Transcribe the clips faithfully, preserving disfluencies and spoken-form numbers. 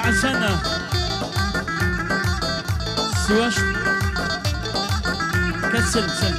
عسنا سواش كسل سل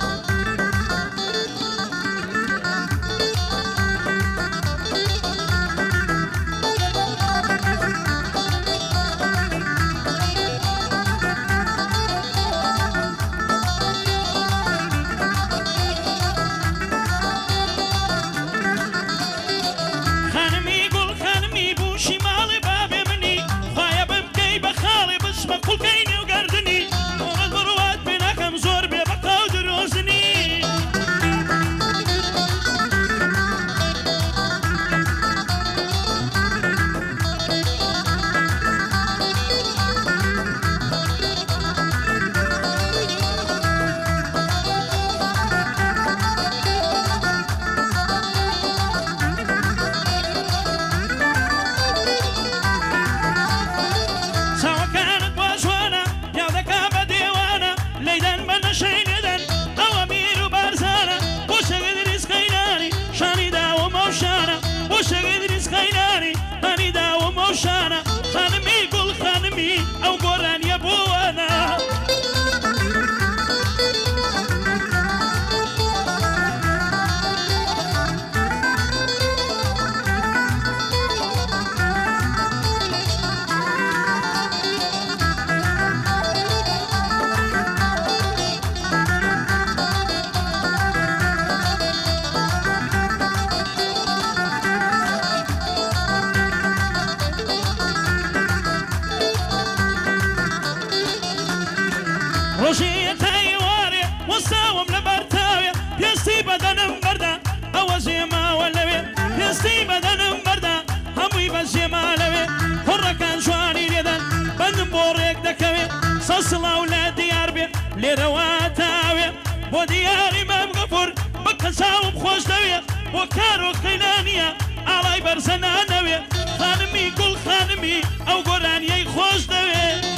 وكارو خيلانية علي برزنا نوي خانمي قول خانمي أو قراني خوش دوي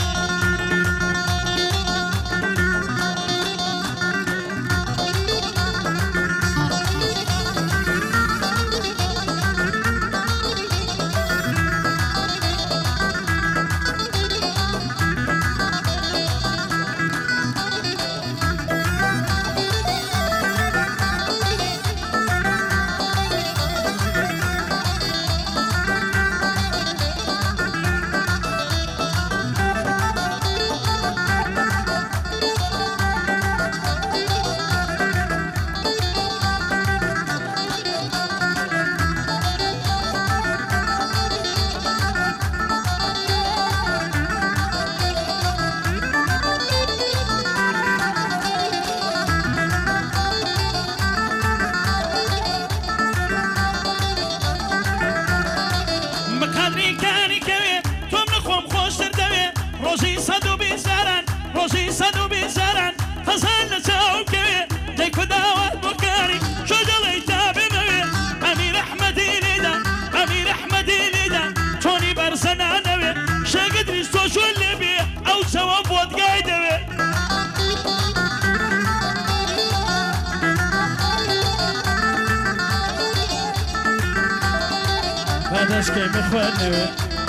بعدش كي مخواني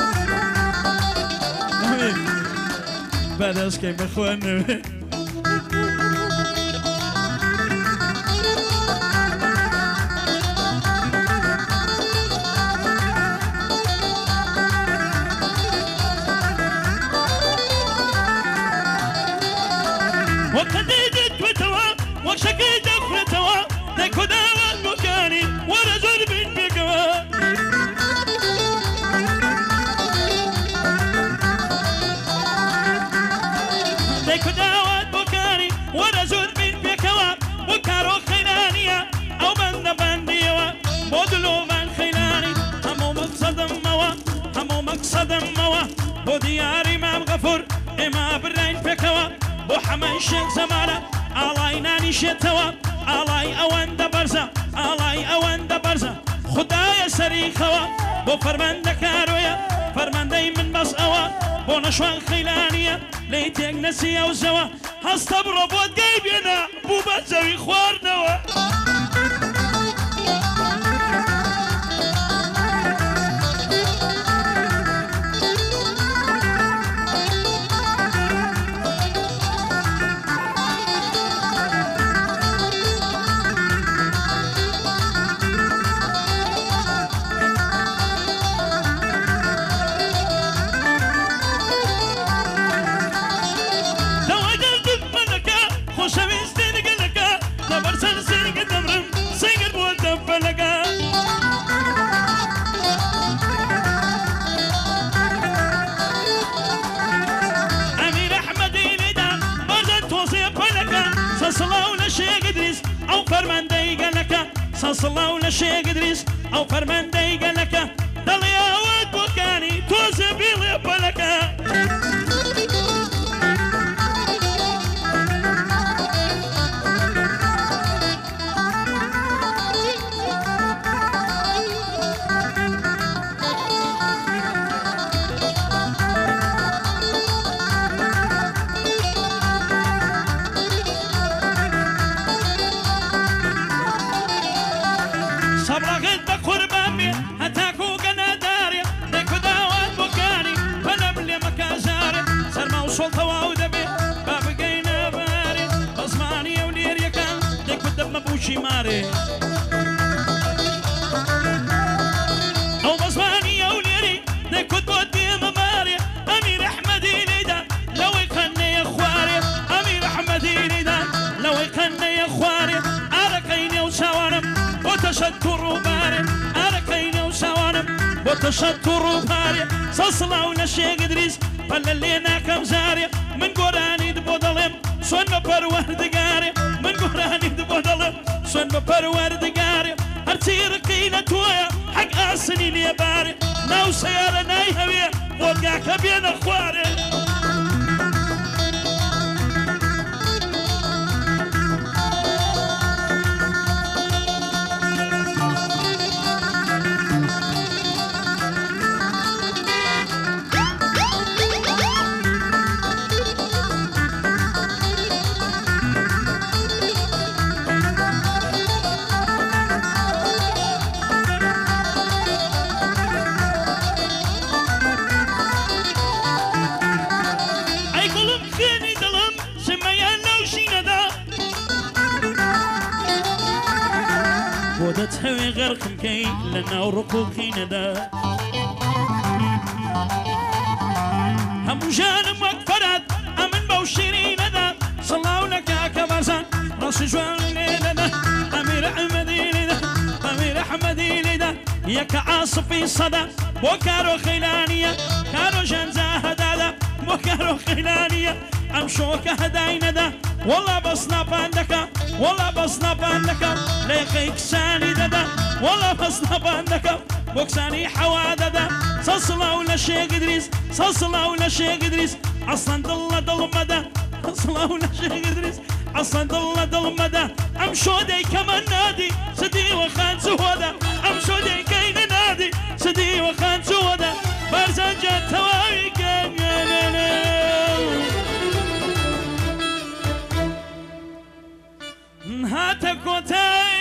بعدش كي مخواني وقد جيت وتوا وشكيت وتوا لك داوى مكاني ورجل بن بقوا لك داوى مكاني ورجل بن بقوا وكارو خيلانية أو بند بنديوا بودلو من خيلاني همو مقصد موا همو مقصد موا بودياري ما مغفور إما برين بقوا وحمن شيخ زمانة علي ناني شتوا علي أوان دبرزة علي أوان دبرزة خدايا سريخوا بو فرمانده كارويا فرمانده من بس أوا بو نشوان خيلانية ليتيك نسي أو زوا هستبرو بود جايبينا بو بزوي خوارنوا فرماندەی گەلەکە سەسڵاو لە شێگ دریس ئەو فەرماندەی گەلەکە دڵی ئەوەت بۆکانی تۆزە بیڵێ پەلەکە سەبڕەکەت بە قوربان بێ هەتاکو گەنەدارێ دەیکو داوات بۆکانی بەلەم لێ مەکازارێ سەرما و سۆڵ تەواو دەبێ با بگەینە بارێ بە زمانی ئەو لێریەکان دەیکو دەبمە بوشی مارێ ئەو بە زمانی ئەو لێری دەیکوت بۆ دێمە مارێ ئەمیر ئەحمەدی لێدا لەوەی قەنەیە خوارێ ئەمیر ئەحمەدی لێدا لەوەی قەنەیە خوارێ ئارەکەینێ و چاوانم بۆ تەشەتوڕ و بارێ ئارەکەینێ و چاوانم بۆ تەشەتوڕ و بارێ سەسڵاو لە شێگ دریس پەلە لێ ناکەم زارێ من گۆرانیت بۆ دەڵێم سۆن بە پەروەردگارێ من گۆرانیت بۆ دەڵێم سۆن بە پەروەردگارێ هەرچی ڕقی لە تۆیە حەق ئاسنی لێبارێ ناو سەیارە نای هەوێ بۆرگاکە بێنە خوارێ بۆ دەتهەوێ غەرقم کەی لە ناو ڕقوقینەدا هەموو ژانم وەک فەرات ئەمن بەو شیرینەدا سڵاو لە کاکە بەرزان ڕەسی جوان لێدەدا ئەمیر ئەحمەدی لێدا ئەمیر ئەحمەدی لێدا یەکە عاسفی سەدا بۆ کارۆ خەیلانیە کارۆ ژەنجا هەدادا بۆ کارۆ خەیلانیە ئەم شۆکە هەدای نەدا وەڵا بە سناپان دەکە وەڵا بە سناپان دەکەم لێقەی کسانی دەدا وەڵا بە سناپان دەکەم بۆ کسانی حەوا دەدا سەسڵاو لە شێگ دریس سەسڵاو لە شێگ دریس ئەسڵەن دڵ لە دڵمەدا سەسڵاو لە شێگ دریس ئەسڵەن دڵ لە دڵمەدا ئەم شۆدەی کەمە نادی سدی وەخان جوهۆدا ئەم شۆدەی کەینە نادی سدی وەخان جوهۆدا بەرزەنجە تەواوی کەمێنێنێ هاتە کۆتای